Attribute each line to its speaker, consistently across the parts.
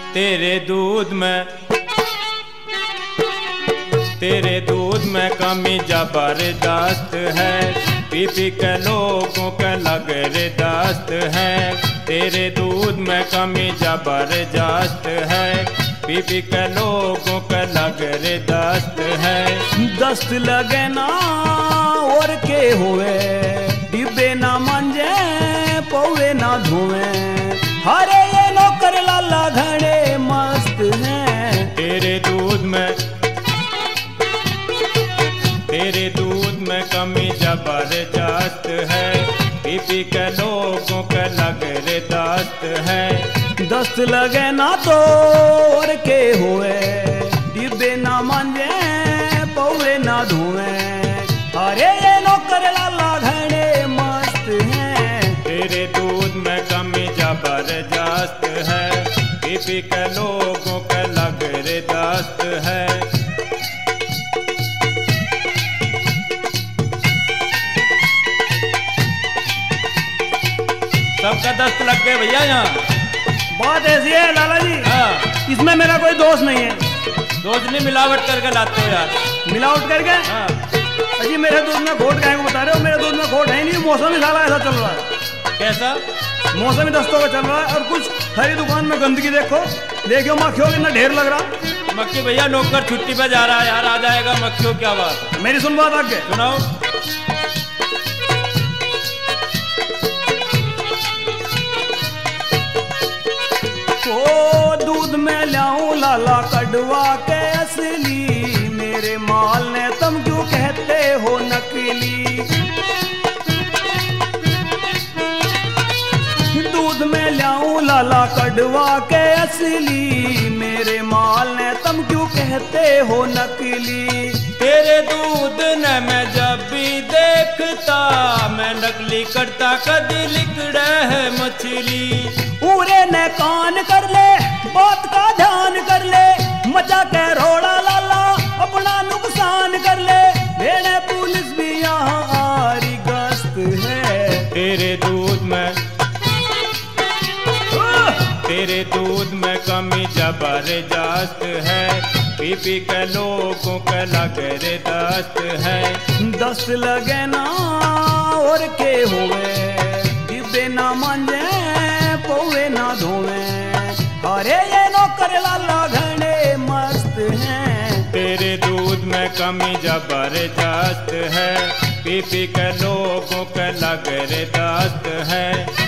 Speaker 1: तेरे दूध में कमी जबरदस्त है, पी पी के लोगों के लगरदस्त है। तेरे दूध में कमी जबरदस्त है, पी पी के लोगों के लगरदस्त है।
Speaker 2: दस्त लगे ना और के हुए, डिब्बे ना मंजे पौवे ना धुएं। हरे ये नौकर लाला घड़े मस्त हैं।
Speaker 1: तेरे दूध में कमी जबरदस्त है, पी पी के लोगों के लगरदस्त है।
Speaker 2: दस्त लगे ना तो और के हुए, डिब्बे ना मंजे पौवे ना धुएं। अरे ये नौकर लाला घड़े मस्त हैं।
Speaker 1: तेरे दूध में कमी जबरदस्त है, पी पी के लोगों के लगरदस्त है। सबका दस्त लग गए भैया यहाँ।
Speaker 2: बात ऐसी है लाला जी,
Speaker 1: हाँ।
Speaker 2: इसमें मेरा कोई दोस्त नहीं है।
Speaker 1: दोस्त नहीं मिलावट करके लाते हो यार।
Speaker 2: मिलावट करके?
Speaker 1: हाँ।
Speaker 2: अजी मेरे दूध में खोट काहे को बता रहे हो? मेरे दूध में खोट है नहीं, मौसम ही साला ऐसा चल रहा है।
Speaker 1: कैसा?
Speaker 2: मौसम ही दस्तों का चल रहा है। और कुछ हरी दुकान में गंदगी देखो मक्खियों का इतना ढेर लग रहा।
Speaker 1: मक्खी भैया नौकर छुट्टी पे जा रहा है यार, आ जाएगा मक्खियों। क्या बात?
Speaker 2: मेरी सुन बात आगे
Speaker 1: सुनाओ।
Speaker 2: दूध में लाऊं लाला कड़वा के असली, मेरे माल ने तुम क्यों कहते हो नकली। दूध में लाऊं लाला कड़वा के असली, मेरे माल ने तुम क्यों कहते हो नकली।
Speaker 1: तेरे दूध ने मैं जब भी देखता, मैं नकली करता कदी लिकड़े है मछली।
Speaker 2: पूरे ने कान कर ले, बात का ध्यान कर ले, मचा के रोड़ा लाला अपना नुकसान कर ले। भेड़े पुलिस भी यहाँ आरी गश्त है।
Speaker 1: तेरे दूध में कमी जबरदस्त है, पी पी के लोगों के लगरदस्त है।
Speaker 2: दस्त लगे ना और के हुए, डिब्बे ना मंजे पौवे ना धोवे। अरे ये नौकर लाला घड़े मस्त हैं।
Speaker 1: तेरे दूध में कमी जबरदस्त है, पी पी के लोगों के लगरदस्त है।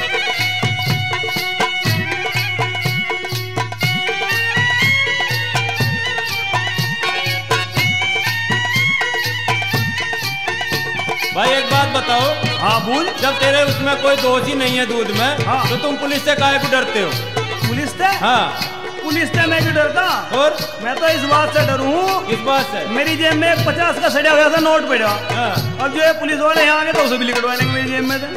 Speaker 1: भाई एक बात बताओ।
Speaker 2: हाँ बोल।
Speaker 1: जब तेरे उसमें कोई दोष ही नहीं है दूध में,
Speaker 2: हाँ।
Speaker 1: तो तुम पुलिस से काहे को डरते हो?
Speaker 2: पुलिस से?
Speaker 1: हाँ।
Speaker 2: पुलिस से मैं क्यों डरता?
Speaker 1: और
Speaker 2: मैं तो इस बात से डरूं,
Speaker 1: किस बात से?
Speaker 2: मेरी जेब में 50 का सड़ा हुआ था नोट पड़ा।
Speaker 1: हाँ।
Speaker 2: अब जो है पुलिस वाले यहाँ आगे तो उसे भी लिखवा लेंगे मेरी जेब में से।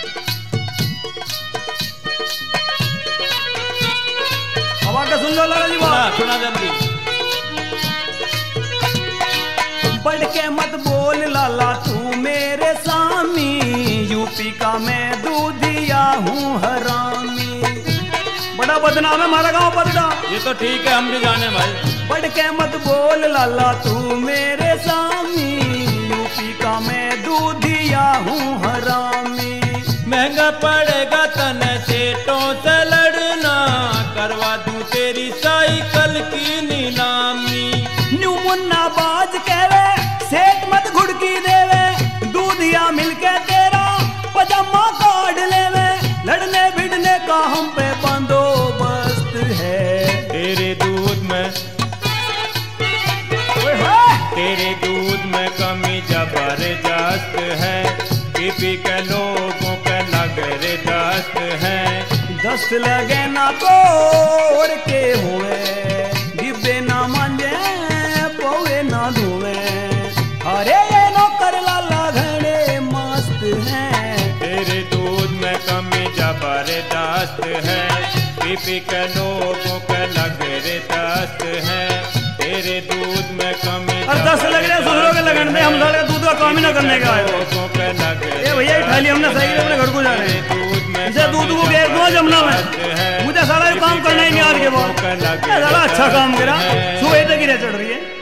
Speaker 2: अब आके सुन लो लाला जी बात।
Speaker 1: सुना जल्दी।
Speaker 2: बढ़ के मत बोल लाला तू मेरे सामी, यूपी का मैं दूधिया हूँ हरामी। बड़ा बदनाम है हमारा गाँव बदड़ा।
Speaker 1: ये तो ठीक है, हम भी जाने भाई।
Speaker 2: बढ़ के मत बोल लाला तू मेरे सामी, यूपी का मैं दूधिया हूँ हरामी।
Speaker 1: महंगा पड़ेगा तने सेठों से लड़ना, करवा दूं तेरी साइकिल की नीलामी।
Speaker 2: न्यू मुन्ना बाज कहवे सेठ मत घुड़की देवे, दूधिया मिलके तेरा पजामा काट लेवे। लड़ने भिड़ने का हम पे बंदोबस्त है।
Speaker 1: तेरे दूध में कमी जबरदस्त है, पी पी के लोगों के लगरदस्त है।
Speaker 2: दस्त लगे ना तो और के हुए, डिब्बे ना मंजे पौवे ना धुए। अरे ये नौकर लाला घड़े मस्त हैं।
Speaker 1: तेरे दूध में कमी जबरदस्त है, पी पी के लोगों के लगरदस्त है। तेरे दूध में कमी।
Speaker 2: और 10 लग रहे ससुरों के लगन में हम सारे दूध का काम ही ना करने का है। ये भैया थाली हमने सही अपने घर को जा रहे हैं। इसे दूध को बेच दो जमुना में, मुझे सारा काम करना ही नहीं आ रहा। बहुत बड़ा अच्छा काम करा, सुबह तक गिरे चढ़ रही है।